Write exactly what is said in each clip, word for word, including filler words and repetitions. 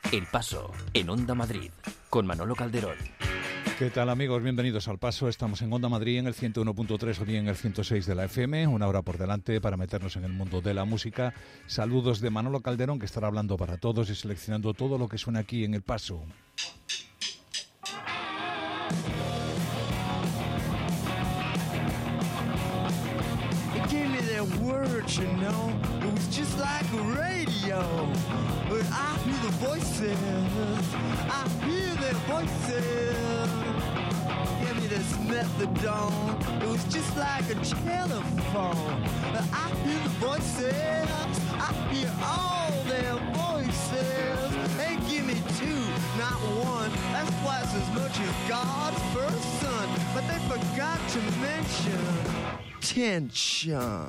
El Paso, en Onda Madrid, con Manolo Calderón. ¿Qué tal, amigos? Bienvenidos al Paso. Estamos en Onda Madrid en el ciento uno punto tres o bien en el ciento seis de la F M. Una hora por delante para meternos en el mundo de la música. Saludos de Manolo Calderón, que estará hablando para todos y seleccionando todo lo que suena aquí en El Paso. You know, it was just like a radio, but I hear the voices, I hear their voices. Give me this methadone, it was just like a telephone. I hear the voices, I hear all their voices. They give me two, not one, that's twice as much as God's first son. But they forgot to mention tension.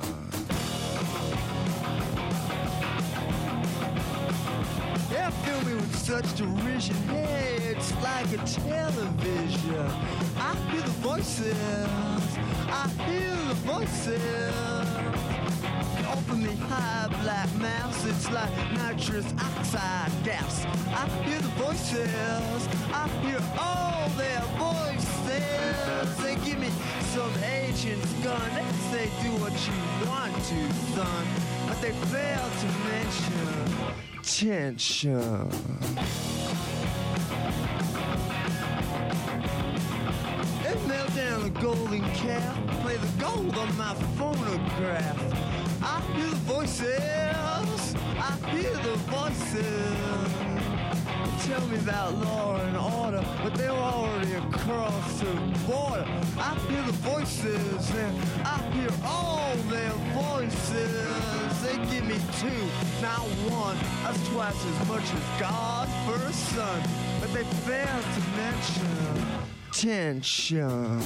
They fill me with such derision. Hey, it's like a television. I hear the voices. I hear the voices. Open me high black mass. It's like nitrous oxide gas. I hear the voices. I hear all their voices. They give me some agent's gun. They say do what you want to, son. But they fail to mention tension. They melt down the golden calf, play the gold on my phonograph. I hear the voices, I hear the voices. They tell me about law and order, but they were already across the border. I hear the voices, and I hear all their voices. They give me two, not one. That's twice as much as God's first son. But they fail to mention tension.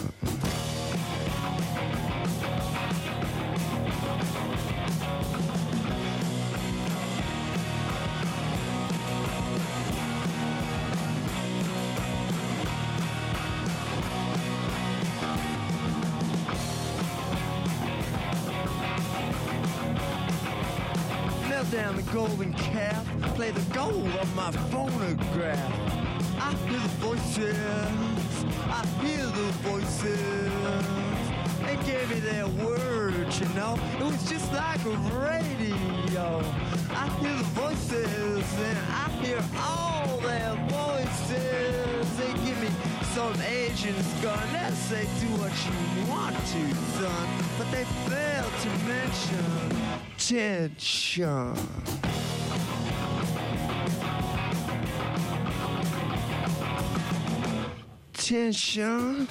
Down the golden calf, play the gold on my phonograph. I hear the voices, I hear the voices. They gave me their words, you know, it was just like a radio. I hear the voices and I hear all their voices. They give me some agent's gun, they say do what you want to, son. But they fail to mention tension. Tension.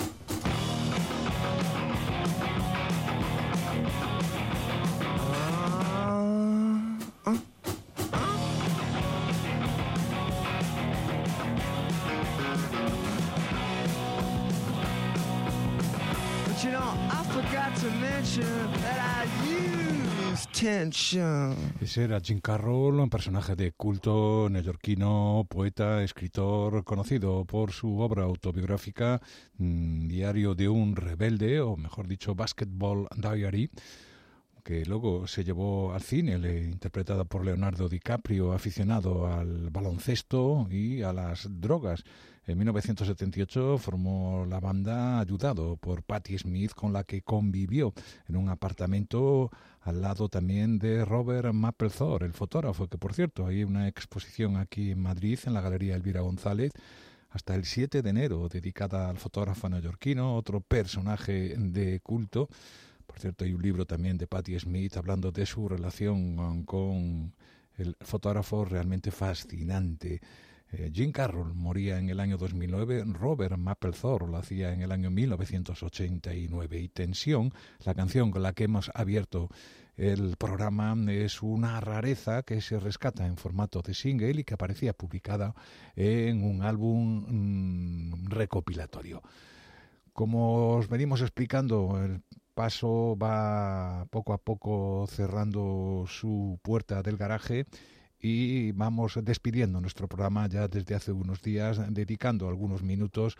You know, I forgot to mention that I use tension. Ese era Jim Carroll, un personaje de culto neoyorquino, poeta, escritor, conocido por su obra autobiográfica mmm, Diario de un rebelde, o mejor dicho, Basketball Diary, que luego se llevó al cine, le, interpretada por Leonardo DiCaprio, aficionado al baloncesto y a las drogas. En mil novecientos setenta y ocho formó la banda ayudado por Patti Smith, con la que convivió en un apartamento al lado también de Robert Mapplethorpe, el fotógrafo, que por cierto hay una exposición aquí en Madrid, en la Galería Elvira González, hasta el siete de enero, dedicada al fotógrafo neoyorquino, otro personaje de culto. Por cierto, hay un libro también de Patti Smith hablando de su relación con el fotógrafo realmente fascinante. Eh, Jim Carroll moría en el año dos mil nueve, Robert Mapplethorpe lo hacía en el año mil novecientos ochenta y nueve. Y Tensión, la canción con la que hemos abierto el programa, es una rareza que se rescata en formato de single y que aparecía publicada en un álbum mmm, recopilatorio. Como os venimos explicando, el Paso va poco a poco cerrando su puerta del garaje y vamos despidiendo nuestro programa ya desde hace unos días, dedicando algunos minutos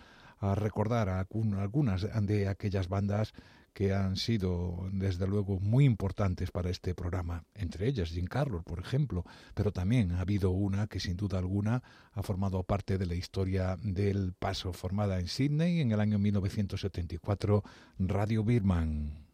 a recordar a algunas de aquellas bandas que han sido, desde luego, muy importantes para este programa. Entre ellas, Jim Carroll, por ejemplo, pero también ha habido una que, sin duda alguna, ha formado parte de la historia del paso, formada en Sydney en el año mil novecientos setenta y cuatro, Radio Birdman.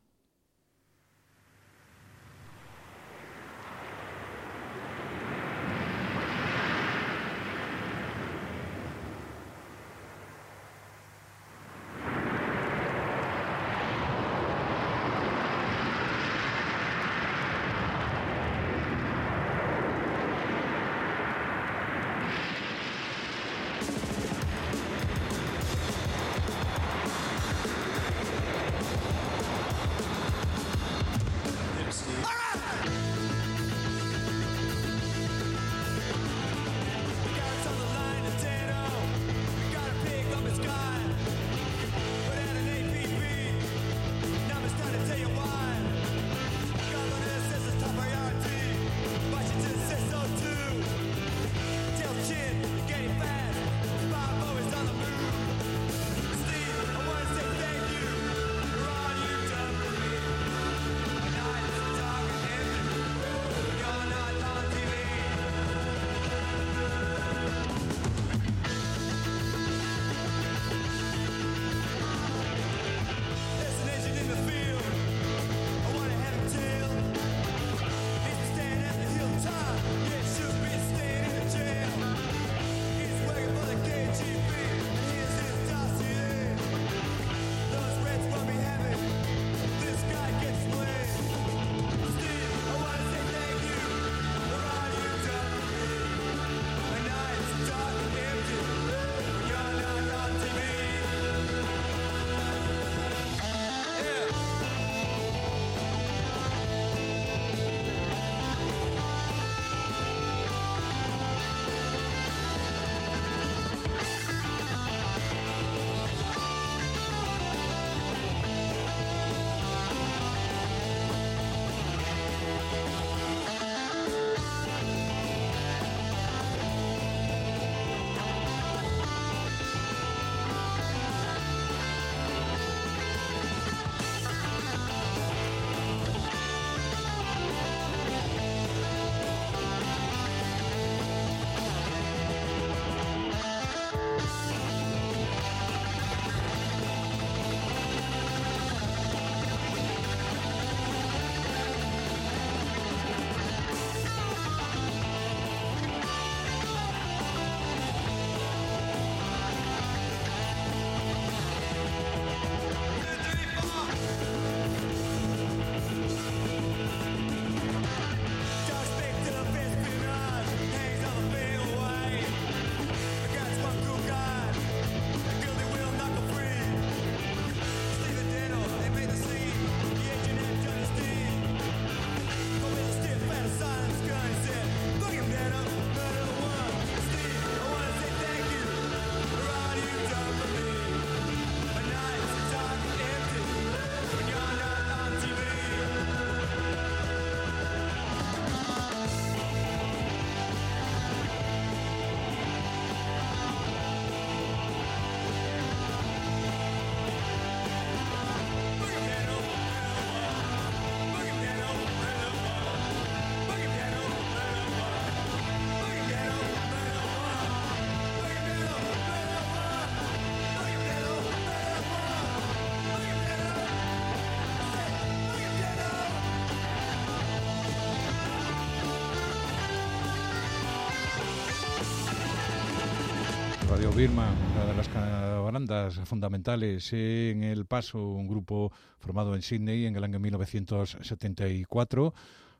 Radio Birdman, una de las bandas fundamentales en El Paso, un grupo formado en Sydney en el año mil novecientos setenta y cuatro,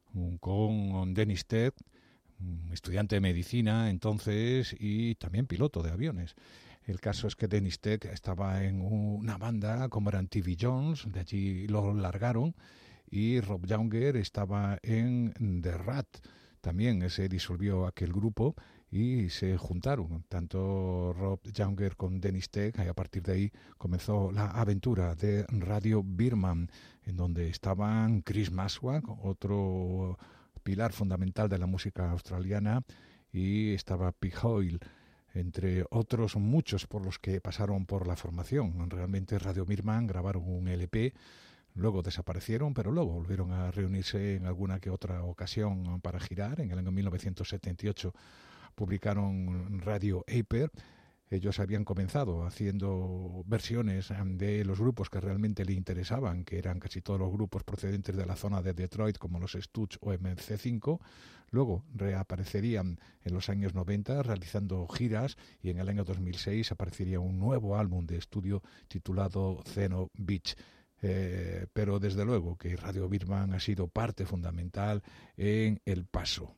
con Dennis Teague, estudiante de medicina entonces y también piloto de aviones. El caso es que Dennis Teague estaba en una banda como eran T V Jones, de allí lo largaron, y Rob Younger estaba en The Rat. También se disolvió aquel grupo y se juntaron tanto Rob Younger con Dennis Teague, y a partir de ahí comenzó la aventura de Radio Birdman, en donde estaban Chris Maswak, otro pilar fundamental de la música australiana, y estaba Pete Hoyle. entre otros muchos por los que pasaron por la formación. Realmente Radio Birman grabaron un L P, luego desaparecieron, pero luego volvieron a reunirse en alguna que otra ocasión para girar. En el año mil novecientos setenta y ocho publicaron Radio Aper. Ellos habían comenzado haciendo versiones de los grupos que realmente le interesaban, que eran casi todos los grupos procedentes de la zona de Detroit, como los Stooges o M C cinco. Luego reaparecerían en los años noventa realizando giras, y en el año dos mil seis aparecería un nuevo álbum de estudio titulado Zeno Beach. Eh, pero desde luego que Radio Birman ha sido parte fundamental en el paso.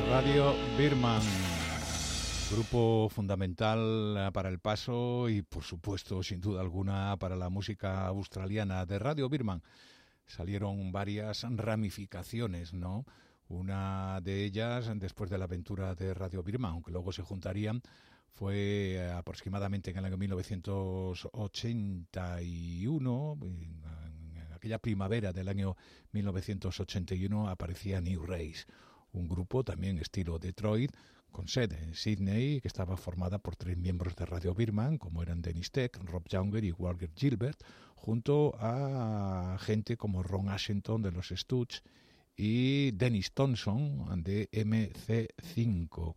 Radio Birman, grupo fundamental para el paso y, por supuesto, sin duda alguna, para la música australiana. De Radio Birman salieron varias ramificaciones, ¿no? Una de ellas, después de la aventura de Radio Birman, aunque luego se juntarían, fue aproximadamente en el año mil novecientos ochenta y uno, en aquella primavera del año mil novecientos ochenta y uno, aparecía New Race, un grupo también estilo Detroit, con sede en Sydney, que estaba formada por tres miembros de Radio Birman, como eran Dennis Teck, Rob Younger y Walker Gilbert, junto a gente como Ron Ashington de los Stooges y Dennis Thompson de eme ce cinco.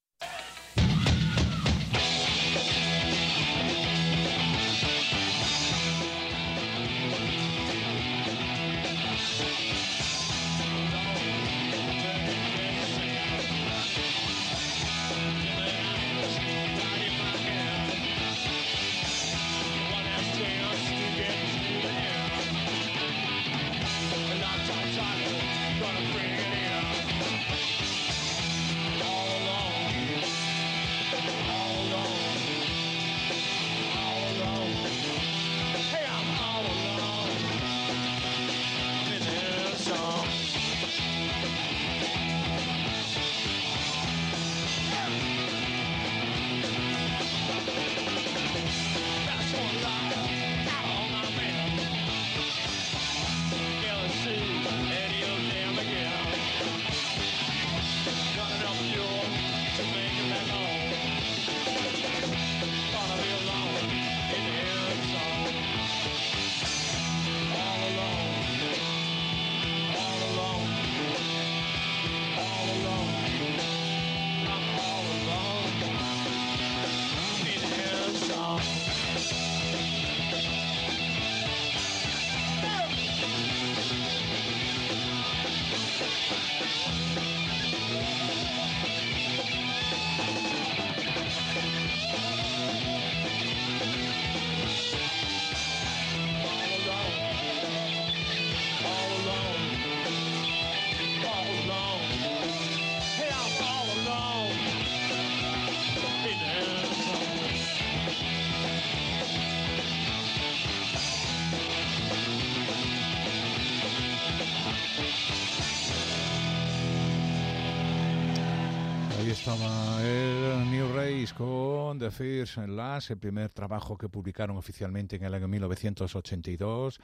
Estaba el New Race con The First and Last, el primer trabajo que publicaron oficialmente en el año mil novecientos ochenta y dos,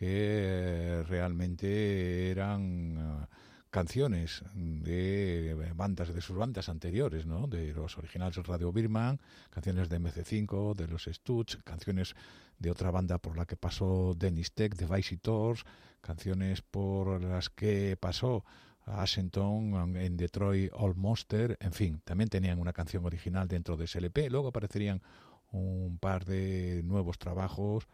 que realmente eran uh, canciones de bandas, de sus bandas anteriores, ¿no? De los originales de Radio Birman, canciones de eme ce cinco, de los Stooges, canciones de otra banda por la que pasó Dennis Teck, de Visitors, canciones por las que pasó Ashington en Detroit Old Monster, en fin, también tenían una canción original dentro de ese ele pe. Luego aparecerían un par de nuevos trabajos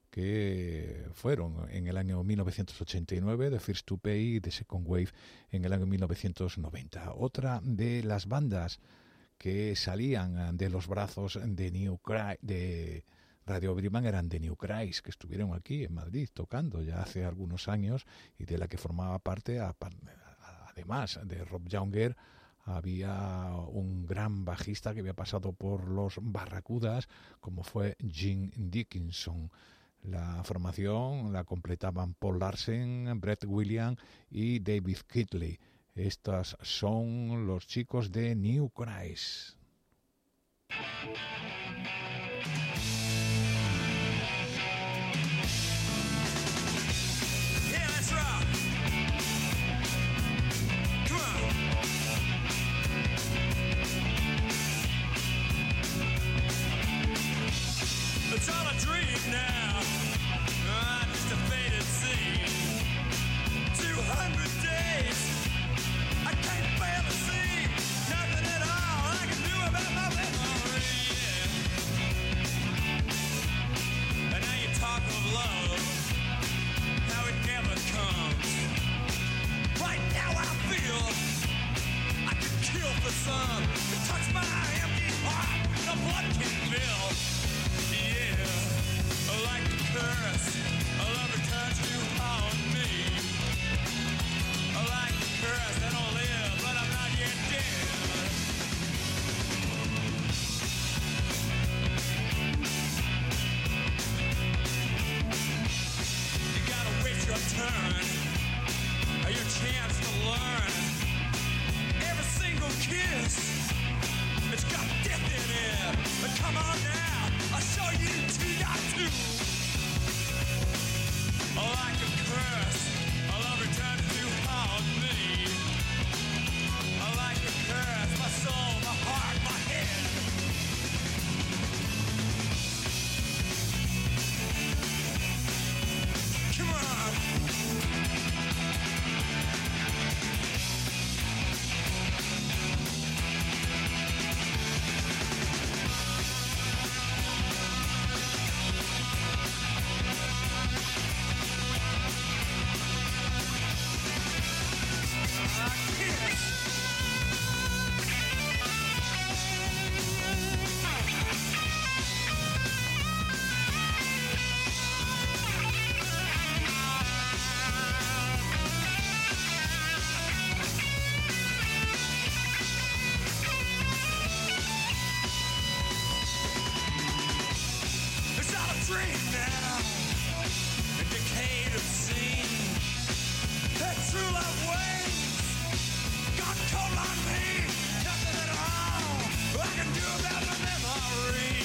que fueron en el año mil novecientos ochenta y nueve, The First to Pay y The Second Wave en el año mil novecientos noventa. Otra de las bandas que salían de los brazos de New Cry, de Radio Birman, eran The New Cries, que estuvieron aquí en Madrid tocando ya hace algunos años y de la que formaba parte, a, a, además de Rob Younger, había un gran bajista que había pasado por los Barracudas, como fue Jim Dickinson. La formación la completaban Paul Larsen, Brett Williams y David Kitley. Estos son los chicos de New Cries. It's all a dream now, uh, just a faded scene. Two hundred days, I can't bear to see nothing at all I can do about my memory. And now you talk of love, how it never comes. Right now I feel I could kill for some to touch my empty heart, the blood can fill. Like the curse, a love returns to haunt me. Like the curse, I don't live, but I'm not yet dead. scream now. A decade obscene. That true love waves. Gone cold on me. Nothing at all I can do about the memory.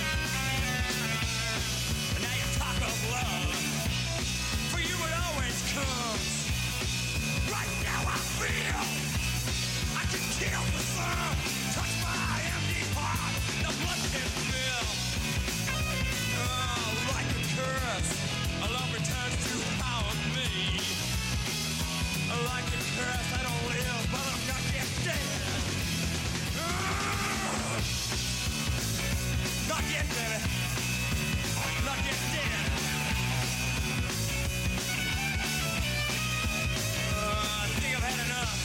And now you talk of love. For you it always comes. Right now I feel I can kill the sun. Touch my empty heart. The blood can fill. Oh, like a curse. A love returns to haunt me. Like a curse, I don't live, but I'm not yet dead. Uh, not yet, baby. Not yet dead. Uh, I think I've had enough.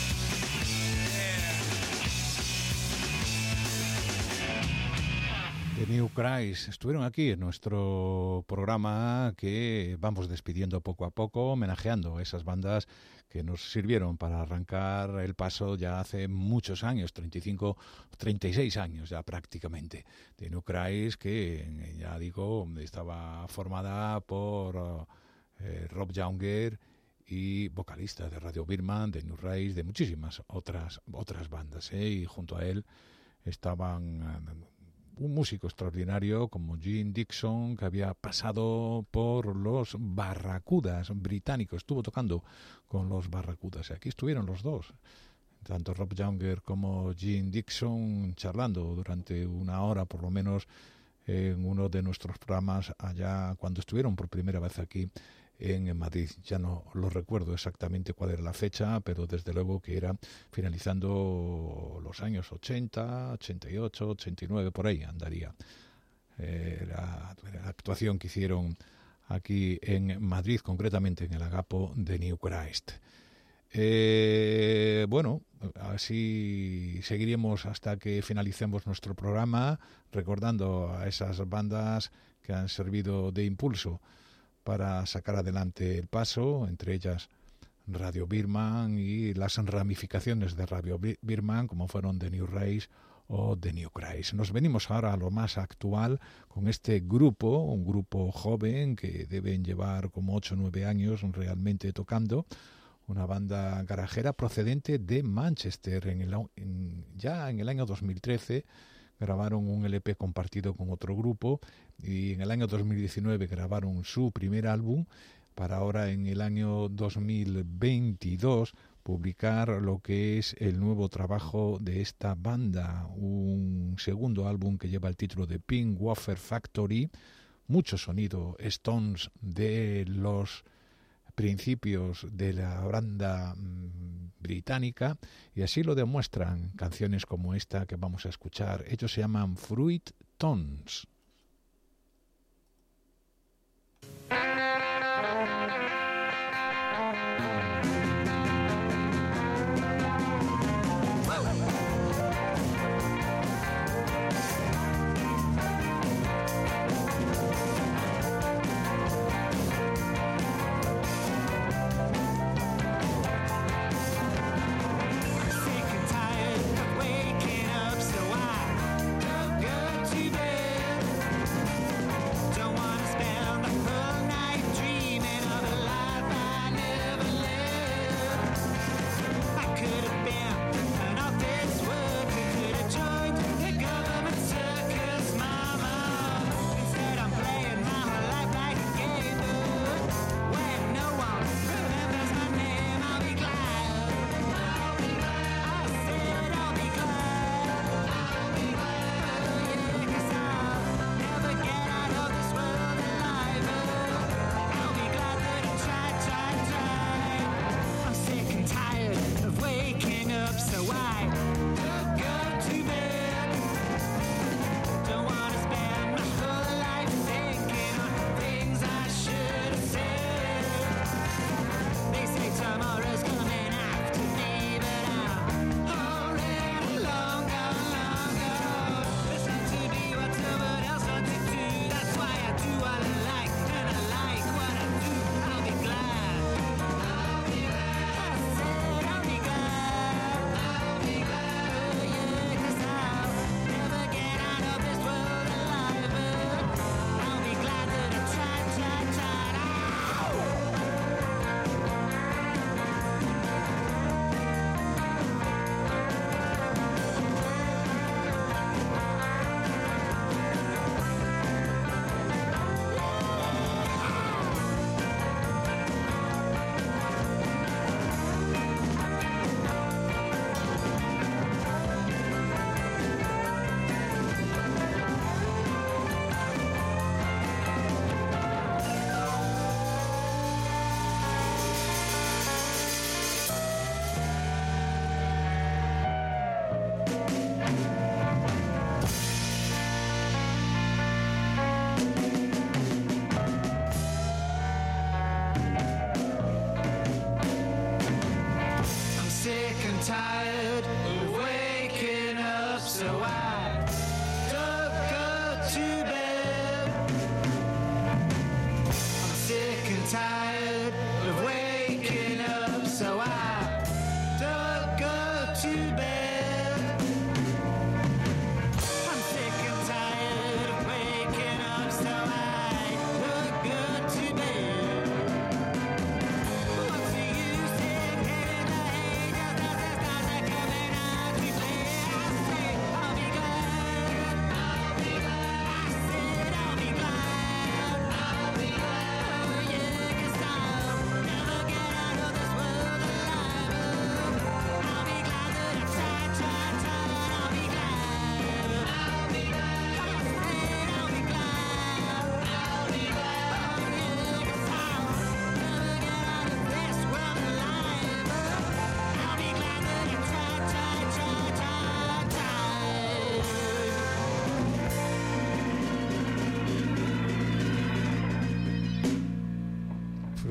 Yeah. The New Cries estuvieron aquí en nuestro programa que vamos despidiendo poco a poco, homenajeando a esas bandas que nos sirvieron para arrancar el paso ya hace muchos años, treinta y cinco, treinta y seis años ya prácticamente. The New Cries, que ya digo, estaba formada por eh, Rob Younger y vocalista de Radio Birman, de New Rise, de muchísimas otras otras bandas, ¿eh? Y junto a él estaban eh, un músico extraordinario como Gene Dixon, que había pasado por los Barracudas británicos, estuvo tocando con los Barracudas. Aquí estuvieron los dos, tanto Rob Younger como Gene Dixon, charlando durante una hora por lo menos en uno de nuestros programas allá cuando estuvieron por primera vez aquí en Madrid. Ya no lo recuerdo exactamente cuál era la fecha, pero desde luego que era finalizando los años ochenta, ochenta y ocho, ochenta y nueve, por ahí andaría eh, la, la actuación que hicieron aquí en Madrid, concretamente en el Agapo de New Christ. Eh, bueno, así seguiremos hasta que finalicemos nuestro programa, recordando a esas bandas que han servido de impulso para sacar adelante el paso, entre ellas Radio Birman y las ramificaciones de Radio Birman, como fueron The New Rise o The New Christ. Nos venimos ahora a lo más actual con este grupo, un grupo joven que deben llevar como ocho o nueve años realmente tocando, una banda garajera procedente de Manchester. En el, en, ya en el año dos mil trece grabaron un L P compartido con otro grupo y en el año dos mil diecinueve grabaron su primer álbum para ahora en el año dos mil veintidós publicar lo que es el nuevo trabajo de esta banda, un segundo álbum que lleva el título de Pink Wafer Factory, mucho sonido Stones de los principios de la banda mmm, británica, y así lo demuestran canciones como esta que vamos a escuchar. Ellos se llaman Fruit Tones. Sick and tired of waking up, so I don't go to bed.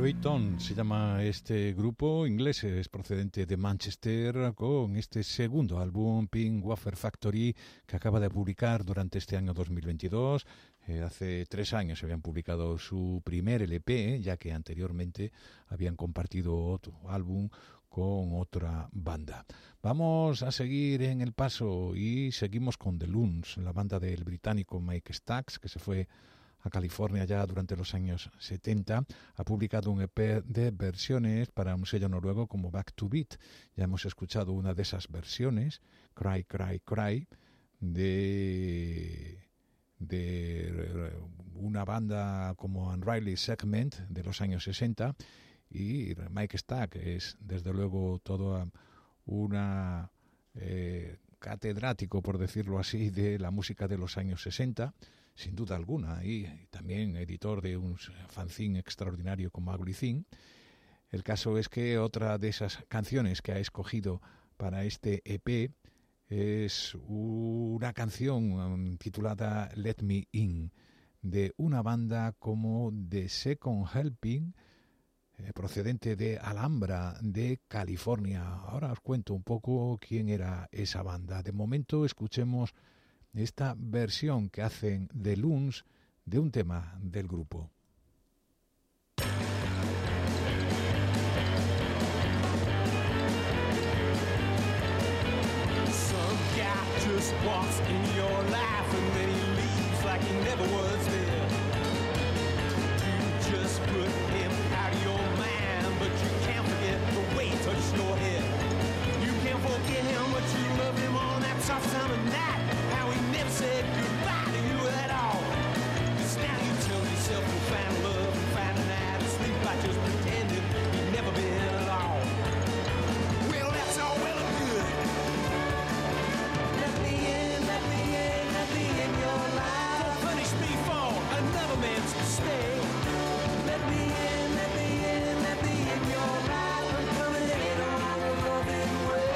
Triton se llama este grupo inglés, es procedente de Manchester, con este segundo álbum, Pink Wafer Factory, que acaba de publicar durante este año dos mil veintidós. Eh, hace tres años habían publicado su primer L P, ya que anteriormente habían compartido otro álbum con otra banda. Vamos a seguir en el paso y seguimos con The Loons, la banda del británico Mike Stax, que se fue a California ya durante los años setenta, ha publicado un E P de versiones para un sello noruego como Back to Beat. Ya hemos escuchado una de esas versiones, Cry, Cry, Cry, de, de una banda como Unruly Segment de los años sesenta, y Mike Stack es desde luego toda una eh, catedrático, por decirlo así, de la música de los años sesenta, sin duda alguna, y también editor de un fanzine extraordinario como Ugly Thing. El caso es que otra de esas canciones que ha escogido para este E P es una canción titulada Let Me In, de una banda como The Second Helping, eh, procedente de Alhambra, de California. Ahora os cuento un poco quién era esa banda. De momento escuchemos esta versión que hacen The Loons de un tema del grupo. Some guy just walks in your life and then he leaves like he never was there. You just put him out of your mind, but you can't forget the way he touched your head. You can't forget him, but you love him on that tough summer night. How he never said goodbye to you at all. 'Cause now you tell yourself you'll find love and find a night of sleep by just pretending you've never been at all. Well, that's all well and good. Let me in, let me in, let me in your life. Don't punish me for another man's mistake. Let me in, let me in, let me in your life. I'm coming in on a loving way.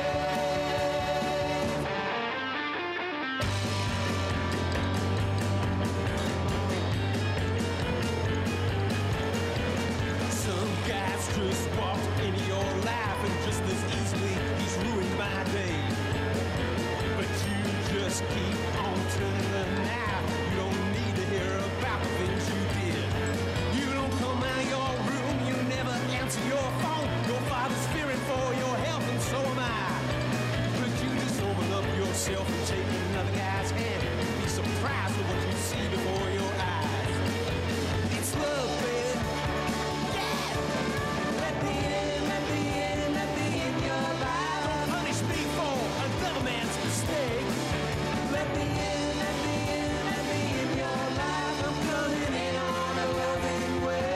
Some guys just walked into your life and just as easily he's ruined my day. But you just keep on turning the knife. You don't need to hear about the things you did. You don't come out of your room, you never answer your phone. Your father's fearing for your health and so am I. But you just open up yourself and take another guy's hand. Be surprised with what you see before your eyes. It's love, baby. Yeah. Let me in, let me in, let me in your life. Don't punish me for another man's mistake. Let me in, let me in, let me in your life. I'm coming in on a loving way.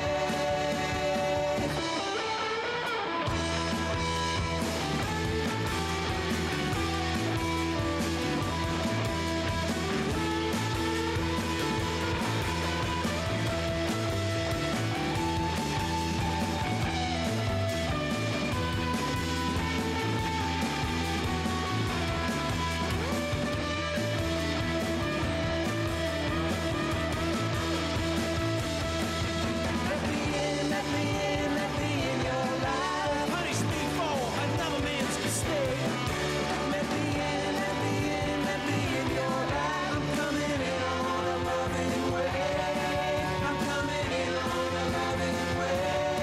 Let me in, let me in, let me in your life. Punish me for another man's mistake. Let me in, let me in, let me in your life. I'm coming in on a loving way. I'm coming in on a loving way.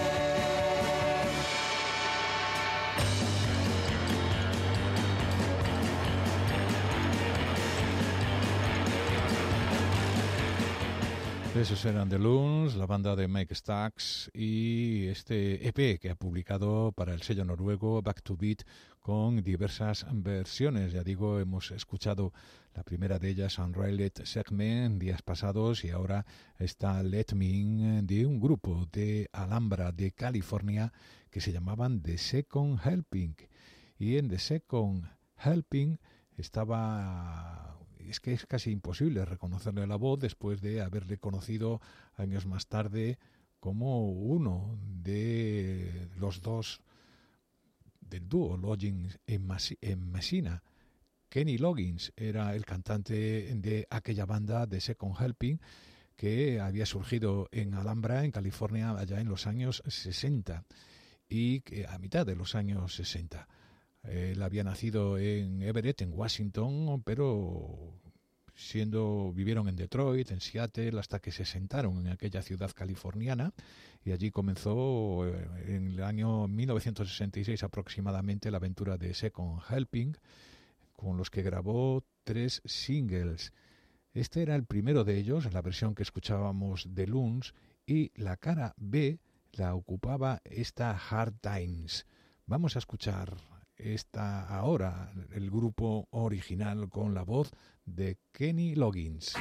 Esos eran The Loons, la banda de Mike Stax, y este E P que ha publicado para el sello noruego Back to Beat con diversas versiones. Ya digo, hemos escuchado la primera de ellas, Unruly Segment, días pasados, y ahora está Let Me In, de un grupo de Alhambra, de California, que se llamaban The Second Helping. Y en The Second Helping estaba... Es que es casi imposible reconocerle la voz después de haberle conocido años más tarde como uno de los dos del dúo Loggins en, Mas- en Messina. Kenny Loggins era el cantante de aquella banda de Second Helping, que había surgido en Alhambra, en California, allá en los años sesenta, y que a mitad de los años sesenta. Él había nacido en Everett, en Washington, pero siendo vivieron en Detroit, en Seattle, hasta que se sentaron en aquella ciudad californiana, y allí comenzó en el año mil novecientos sesenta y seis aproximadamente la aventura de Second Helping, con los que grabó tres singles. Este era el primero de ellos, la versión que escuchábamos de Loons, y la cara B la ocupaba esta Hard Times. Vamos a escuchar esta ahora, el grupo original con la voz de Kenny Loggins.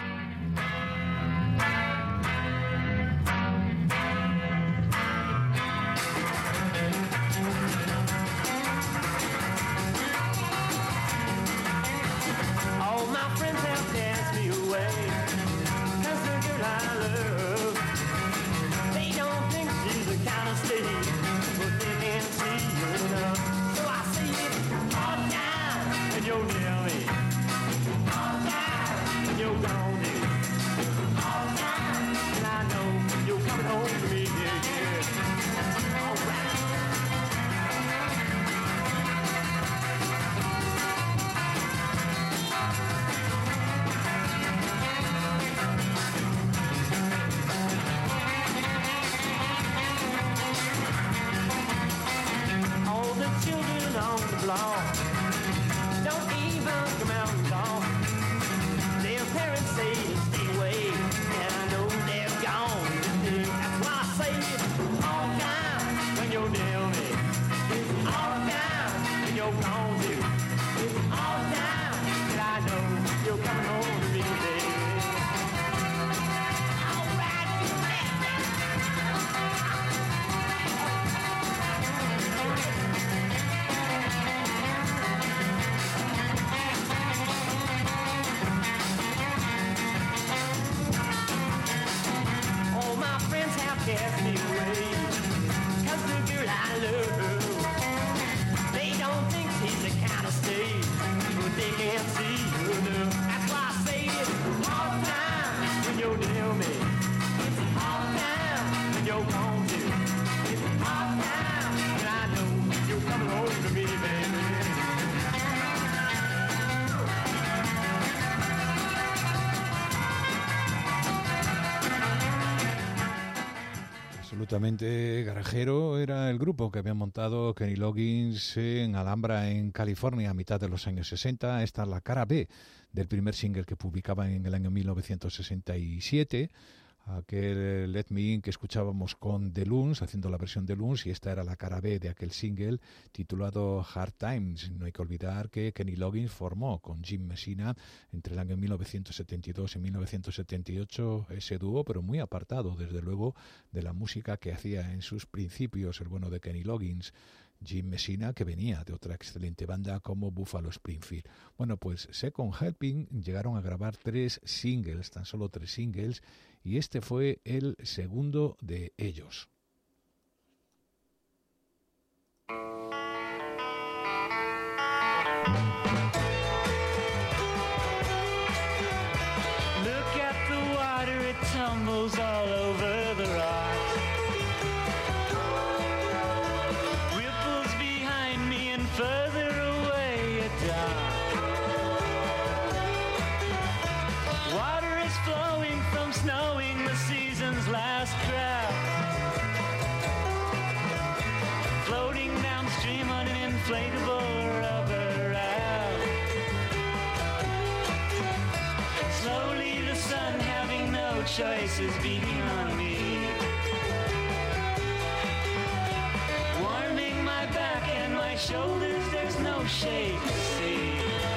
Absolutamente garajero era el grupo que había montado Kenny Loggins en Alhambra, en California, a mitad de los años sesenta. Esta es la cara B del primer single que publicaban en el año mil novecientos sesenta y siete, aquel Let Me In que escuchábamos con The Loons, haciendo la versión de Loons, y esta era la cara B de aquel single titulado Hard Times. No hay que olvidar que Kenny Loggins formó con Jim Messina entre el año mil novecientos setenta y dos y mil novecientos setenta y ocho ese dúo, pero muy apartado desde luego de la música que hacía en sus principios el bueno de Kenny Loggins, Jim Messina, que venía de otra excelente banda como Buffalo Springfield. Bueno, pues Second Helping llegaron a grabar tres singles, tan solo tres singles, y este fue el segundo de ellos. Look at the water, it tumbles all over the rocks. Ripples behind me and further away at dawn. Water is flowing from snowing the season's last crop. Floating downstream on an inflatable rubber raft. Slowly the sun, having no choice, is beating on me, warming my back and my shoulders. There's no shade to see.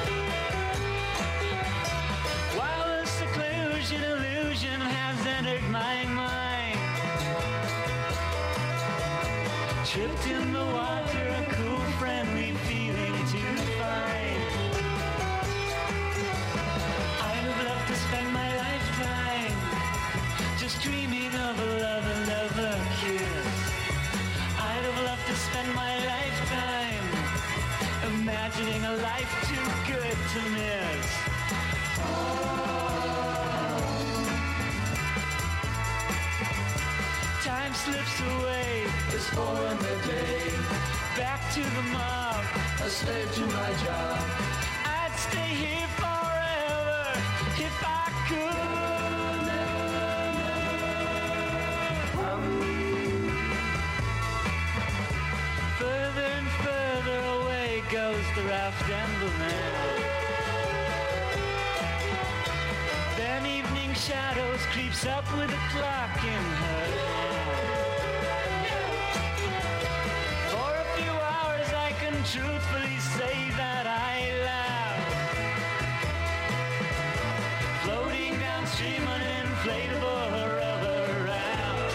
While a seclusion illusion has entered my mind, tripped in the water, a cool, friendly feeling to find. I'd have loved to spend my lifetime just dreaming of a love and never kiss. I'd have loved to spend my lifetime imagining a life too good to miss. Oh. time slips away. It's four in the day. Back to the mob, A slave to my job. I'd stay here forever if I could. Further and further away goes the raft and the man. Then evening shadows creeps up with a clock in her hand. For a few hours I can truthfully say that I laughed, floating downstream on an inflatable rubber raft.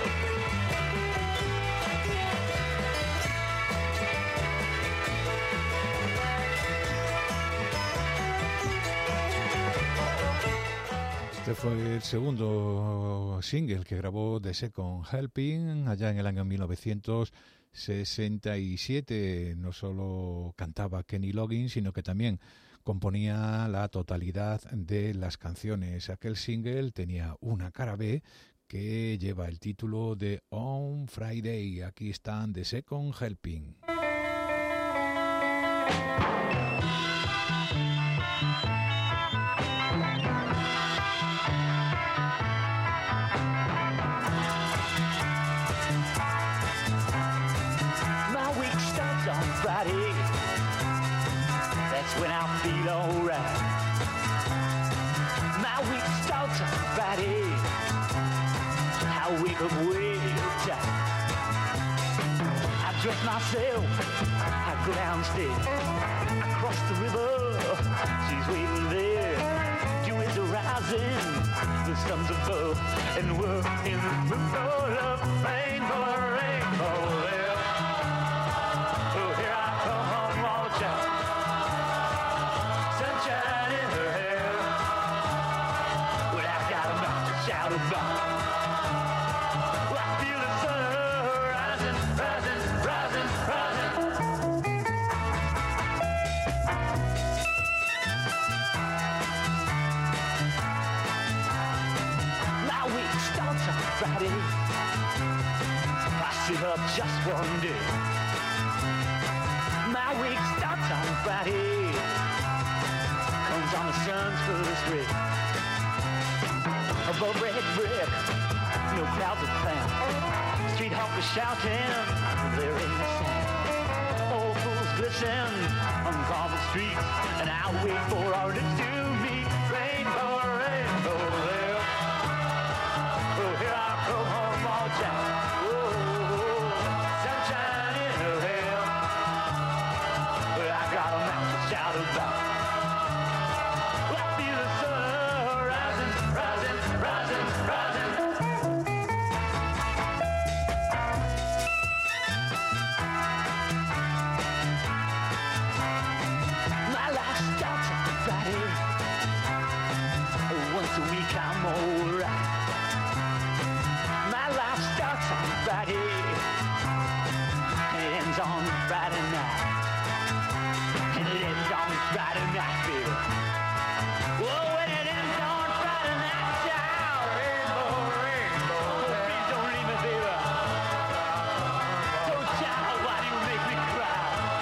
Este fue el segundo single que grabó The Second Helping allá en el año mil novecientos sesenta y siete. No solo cantaba Kenny Loggins, sino que también componía la totalidad de las canciones. Aquel single tenía una cara B que lleva el título de On Friday. Aquí están The Second Helping. My week starts on Friday. That's when I feel alright. My week starts on Friday. I wake up way tight. I dress myself. I go downstairs. I cross the river. She's waiting there. Dew is rising. The sun's above. And we're in the middle of rainbow, rainbow there. Oh, here I come home, watch out. Sunshine in her hair. Well, I got a mouth to shout about. Well, I feel the sun rising, rising, rising, rising. My week starts on Friday. I sit up just one day. My week starts on Friday. Comes on the sun's first ray. Above red brick, no clouds are found. Street hoppers shouting, they're in the sand. Old fools glisten on cobbled streets, and I wait for artists to meet. Rainbow, rainbow there. Oh, here I come home, all jack. Oh, sunshine in her hair. Well, I got a mouth to shout about. Well, I feel the sun rising, rising, rising, rising. My life starts on Friday. Once a week I'm alright. My life starts on Friday. It ends on Friday night. And it ends on Friday night, baby. Whoa, when it ends on Friday night, child. Rainbow, rainbow. Oh, please don't leave me, baby. Oh, child, why do you make me cry?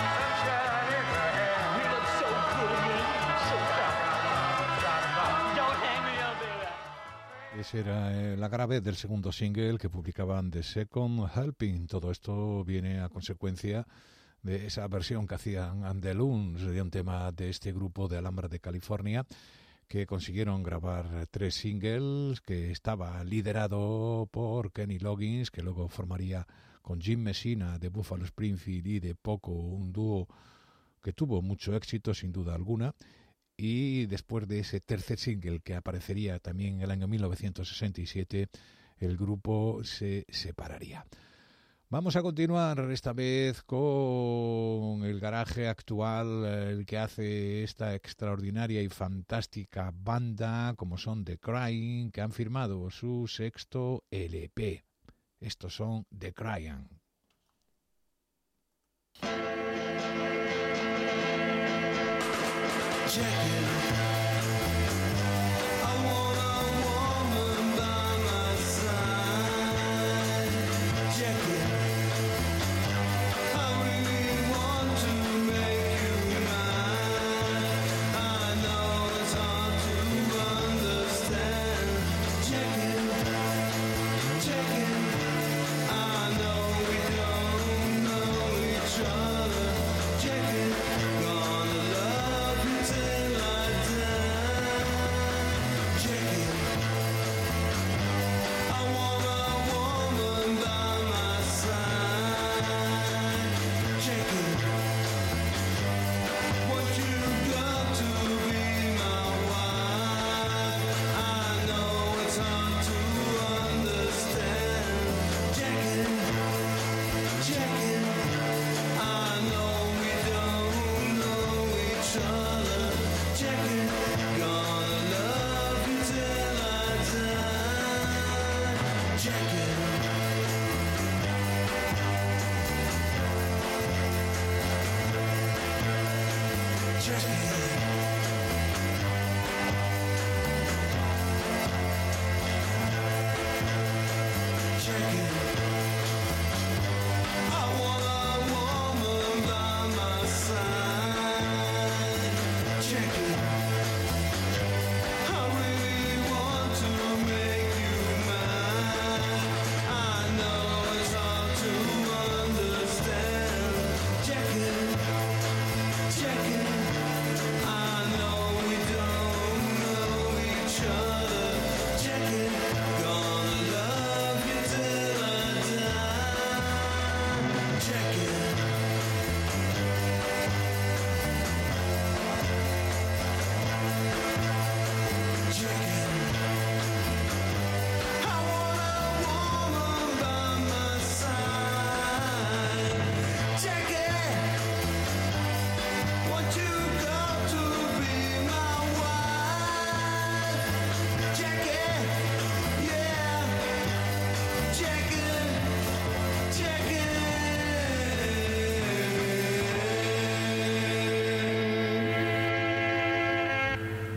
You look so good and you look so fat. Don't hang me up, baby. Esa era eh, la grave del segundo single que publicaban The Second Helping. Todo esto viene a consecuencia de esa versión que hacían Andaluns de un tema de este grupo de Alhambra de California, que consiguieron grabar tres singles, que estaba liderado por Kenny Loggins, que luego formaría con Jim Messina de Buffalo Springfield y de Poco, un dúo que tuvo mucho éxito sin duda alguna. Y después de ese tercer single que aparecería también en el año mil novecientos sesenta y siete, el grupo se separaría. Vamos a continuar esta vez con el garaje actual, el que hace esta extraordinaria y fantástica banda, como son The Crying, que han firmado su sexto L P. Estos son The Crying. I want a woman by my side.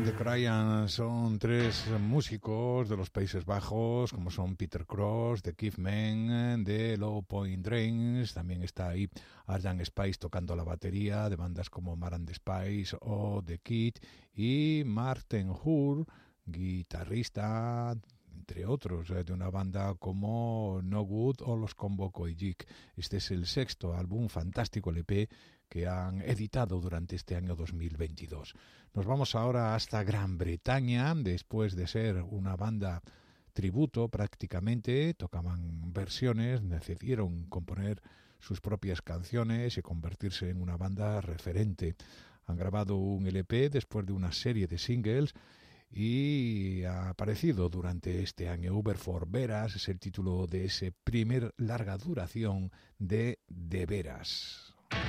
The Cryans son tres músicos de los Países Bajos, como son Peter Cross, The Cavemen, de Low Point Drains. También está ahí Arjan Spice tocando la batería, de bandas como Mar and the Spice o The Kid, y Martin Hoore, guitarrista, entre otros, de una banda como No Good o los Combo Koijik. Este es el sexto álbum, fantástico L P, que han editado durante este año dos mil veintidós. Nos vamos ahora hasta Gran Bretaña. Después de ser una banda tributo prácticamente, tocaban versiones, decidieron componer sus propias canciones y convertirse en una banda referente. Han grabado un L P después de una serie de singles y ha aparecido durante este año. Uber for Veras es el título de ese primer larga duración de De Veras.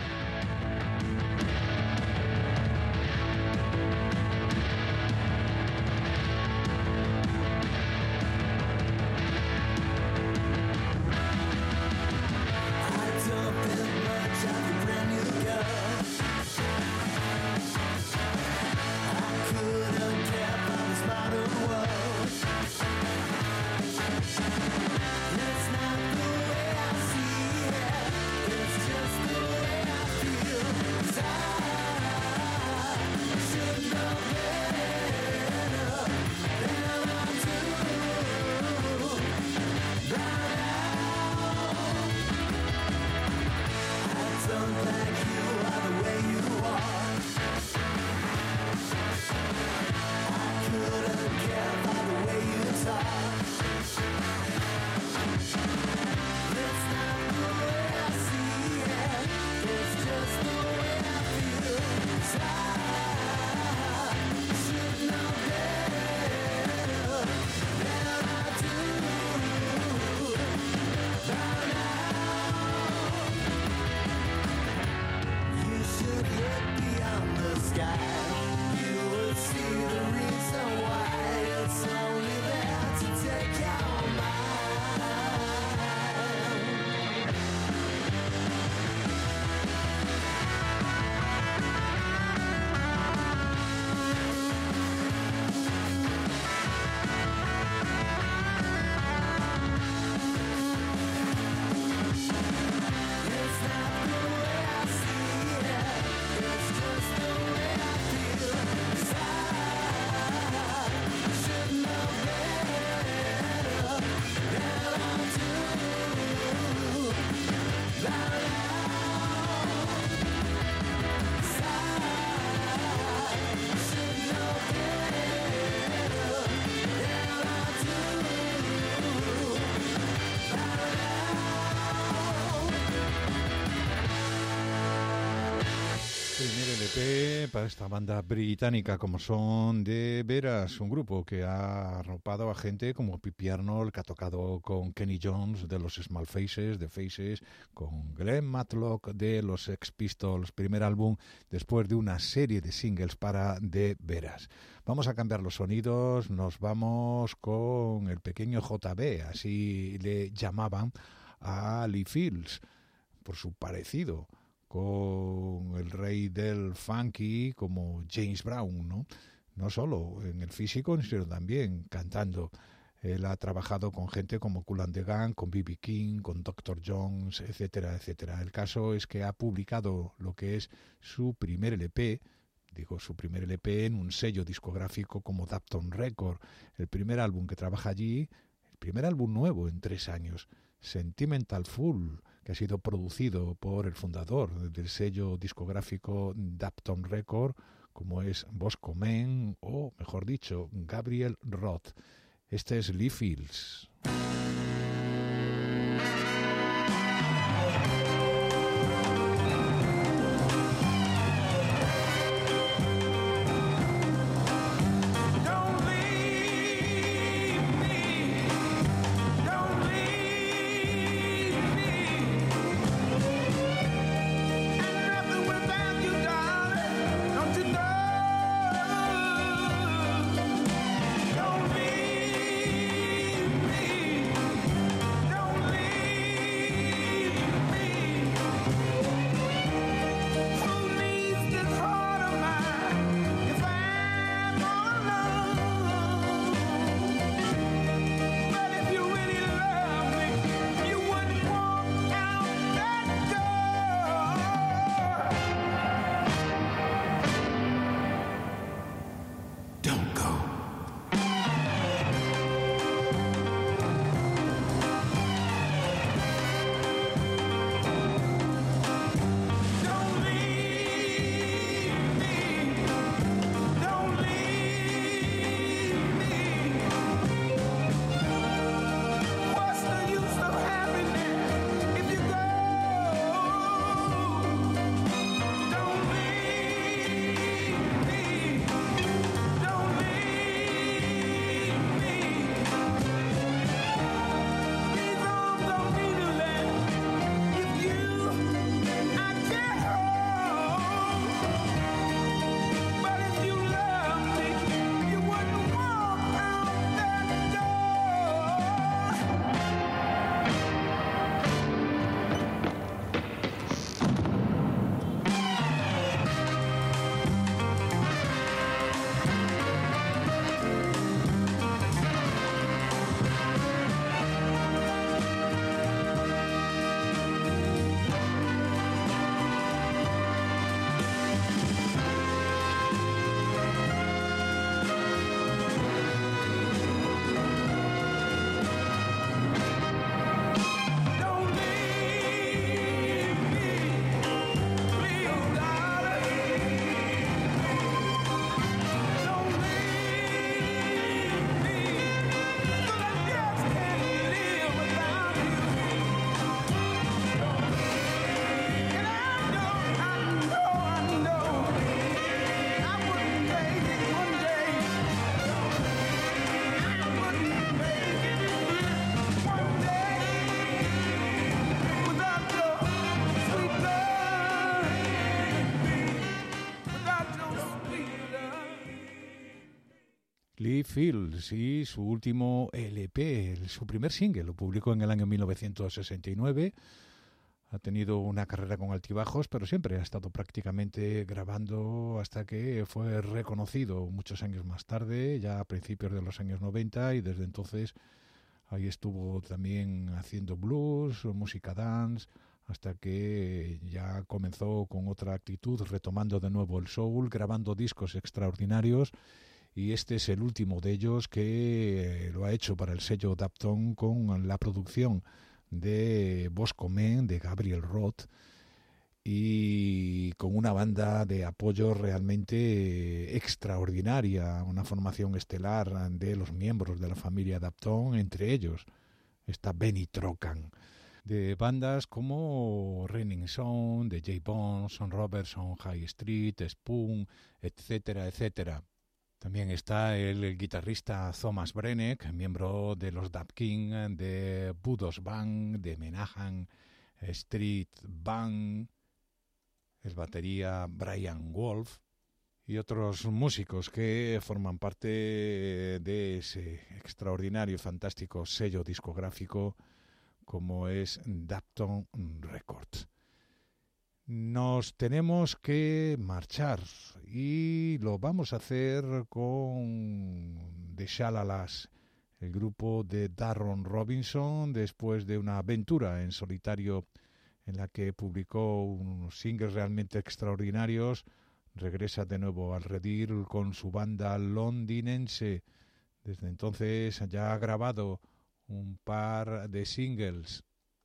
Para esta banda británica como son De Veras, un grupo que ha arropado a gente como Pippi Arnold, que ha tocado con Kenny Jones de los Small Faces, de Faces, con Glenn Matlock de los Sex Pistols, primer álbum después de una serie de singles para De Veras. Vamos a cambiar los sonidos, nos vamos con el pequeño J B, así le llamaban a Lee Fields, por su parecido con el rey del funky como James Brown, ¿no? No solo en el físico, sino también cantando. Él ha trabajado con gente como Kool and the Gang, con B B King, con doctor Jones, etcétera, etcétera. El caso es que ha publicado lo que es su primer L P, digo su primer L P en un sello discográfico como Dapton Record. El primer álbum que trabaja allí, el primer álbum nuevo en tres años, Sentimental Fool, que ha sido producido por el fundador del sello discográfico Dapton Record, como es Bosco Men, o mejor dicho, Gabriel Roth. Este es Lee Fields. Don't leave me. Lee Fields y su último L P, su primer single, lo publicó en el año mil novecientos sesenta y nueve. Ha tenido una carrera con altibajos, pero siempre ha estado prácticamente grabando hasta que fue reconocido muchos años más tarde, ya a principios de los años noventa, y desde entonces ahí estuvo también haciendo blues, música dance, hasta que ya comenzó con otra actitud, retomando de nuevo el soul, grabando discos extraordinarios. Y este es el último de ellos, que lo ha hecho para el sello Dapton con la producción de Bosco Men, de Gabriel Roth, y con una banda de apoyo realmente extraordinaria, una formación estelar de los miembros de la familia Dapton, entre ellos está Benny Trocan, de bandas como Raining Sun, de J. Bones, Son Robertson, High Street, Spoon, etcétera, etcétera. También está el, el guitarrista Thomas Brenneck, miembro de los Dap King, de Budos Band, de Menahan Street Band, el batería Brian Wolf y otros músicos que forman parte de ese extraordinario y fantástico sello discográfico como es Dapton Records. Nos tenemos que marchar y lo vamos a hacer con The Shalalas, el grupo de Darron Robinson, después de una aventura en solitario en la que publicó unos singles realmente extraordinarios. Regresa de nuevo al redil con su banda londinense. Desde entonces ya ha grabado un par de singles.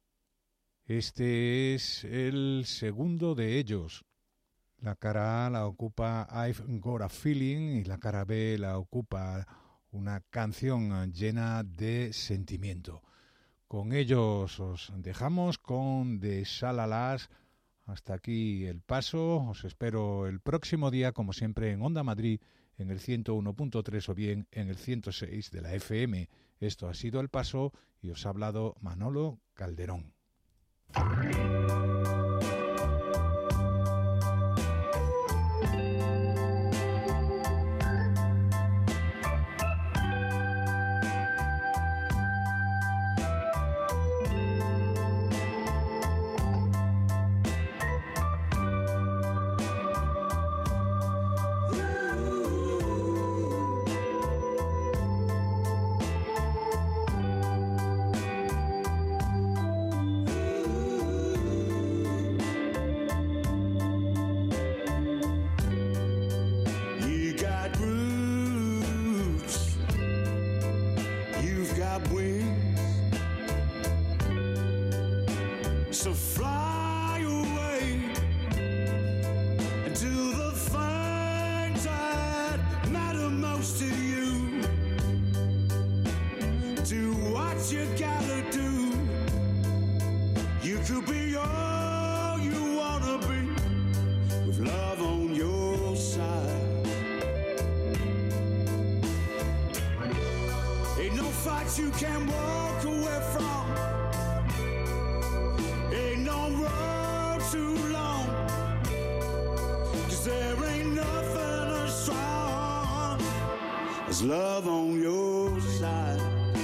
Este es el segundo de ellos. La cara A la ocupa I've Got a Feeling y la cara B la ocupa una canción llena de sentimiento. Con ellos os dejamos con The Shalalas. Hasta aquí el paso. Os espero el próximo día, como siempre, en Onda Madrid, en el ciento uno punto tres o bien en el ciento seis de la F M. Esto ha sido el paso y os ha hablado Manolo Calderón. You can walk away from. Ain't no road too long, 'cause there ain't nothing as strong as love on your side.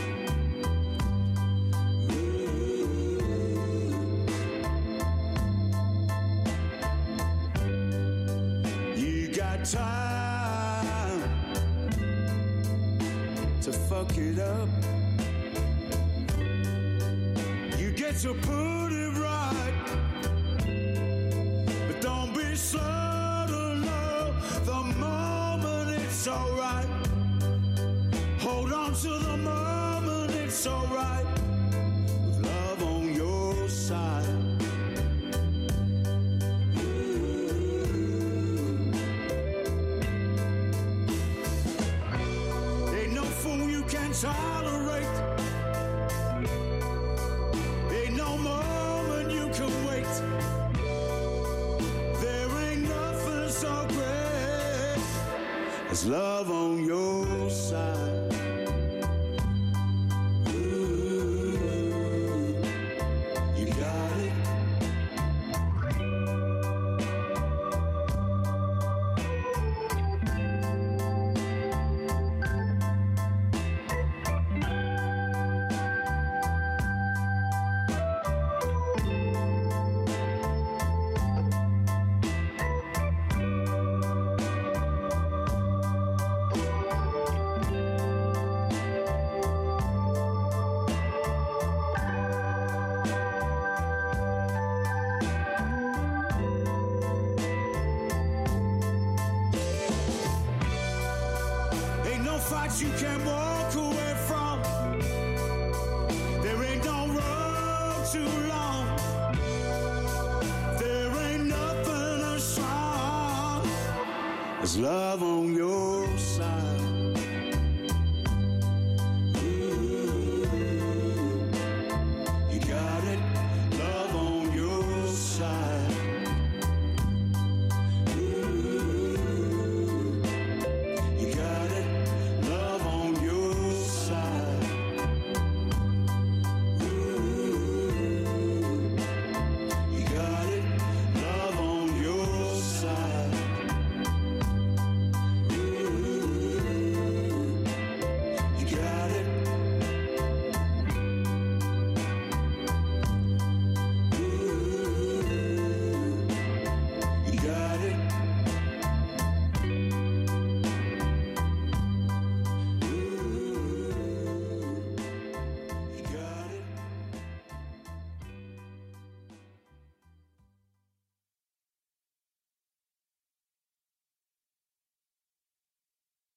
You got time to fuck it up. To put it right, but don't be slow to love the moment it's alright. Hold on to the moment it's alright, with love on your side. Ooh. Ain't no fool you can tolerate. There's love on your side. Ooh, you got it. fight you can walk away from. There ain't no road too long. There ain't nothing as strong as love on your